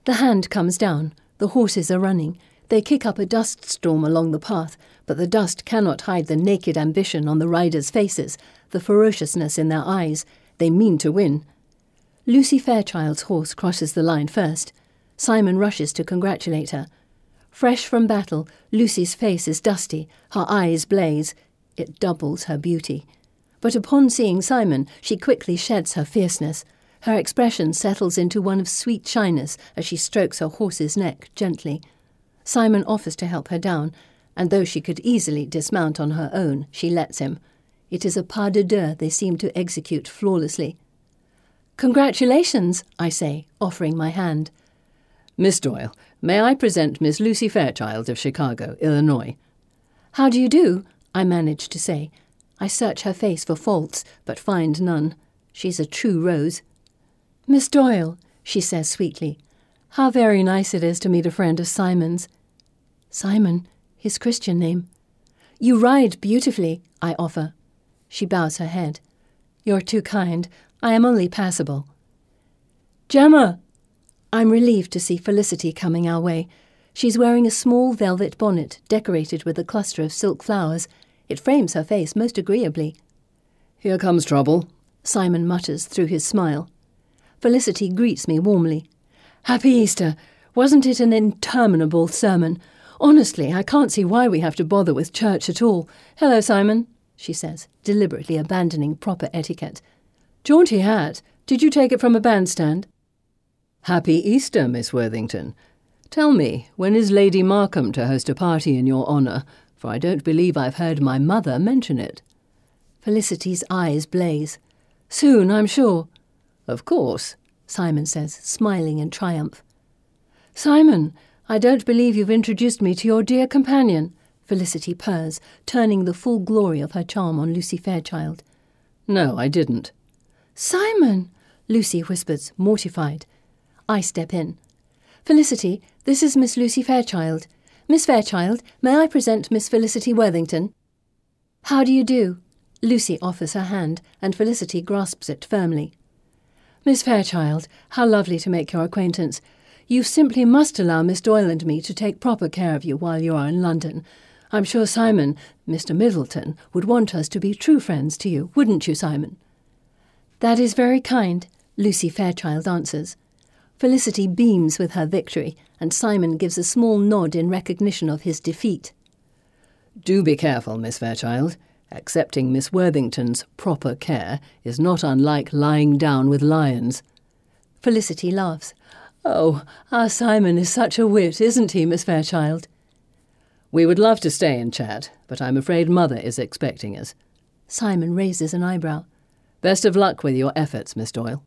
The hand comes down. The horses are running. They kick up a dust storm along the path, but the dust cannot hide the naked ambition on the riders' faces, the ferociousness in their eyes. They mean to win. Lucy Fairchild's horse crosses the line first. Simon rushes to congratulate her. Fresh from battle, Lucy's face is dusty, her eyes blaze. It doubles her beauty. But upon seeing Simon, she quickly sheds her fierceness. Her expression settles into one of sweet shyness as she strokes her horse's neck gently. Simon offers to help her down, and though she could easily dismount on her own, she lets him. It is a pas de deux they seem to execute flawlessly. "Congratulations," I say, offering my hand. "Miss Doyle, may I present Miss Lucy Fairchild of Chicago, Illinois?" "How do you do?" I manage to say. I search her face for faults, but find none. She's a true rose. "Miss Doyle," she says sweetly, "how very nice it is to meet a friend of Simon's." "Simon, his Christian name." "You ride beautifully," I offer. She bows her head. "You're too kind. I am only passable." "Gemma!" I'm relieved to see Felicity coming our way. She's wearing a small velvet bonnet decorated with a cluster of silk flowers. It frames her face most agreeably. "Here comes trouble," Simon mutters through his smile. Felicity greets me warmly. "Happy Easter! Wasn't it an interminable sermon? Honestly, I can't see why we have to bother with church at all. Hello, Simon," she says, deliberately abandoning proper etiquette. "Jaunty hat. Did you take it from a bandstand?" "Happy Easter, Miss Worthington. Tell me, when is Lady Markham to host a party in your honour? For I don't believe I've heard my mother mention it." Felicity's eyes blaze. "Soon, I'm sure." "Of course," Simon says, smiling in triumph. "Simon, I don't believe you've introduced me to your dear companion," Felicity purrs, turning the full glory of her charm on Lucy Fairchild. "No, I didn't." "Simon," Lucy whispers, mortified. I step in. "Felicity, this is Miss Lucy Fairchild. Miss Fairchild, may I present Miss Felicity Worthington?" "How do you do?" Lucy offers her hand, and Felicity grasps it firmly. "Miss Fairchild, how lovely to make your acquaintance. You simply must allow Miss Doyle and me to take proper care of you while you are in London. I'm sure Simon, Mr. Middleton, would want us to be true friends to you, wouldn't you, Simon?" "That is very kind," Lucy Fairchild answers. Felicity beams with her victory, and Simon gives a small nod in recognition of his defeat. "Do be careful, Miss Fairchild. Accepting Miss Worthington's proper care is not unlike lying down with lions." Felicity laughs. "Oh, our Simon is such a wit, isn't he, Miss Fairchild?" "We would love to stay and chat, but I'm afraid Mother is expecting us." Simon raises an eyebrow. "Best of luck with your efforts, Miss Doyle."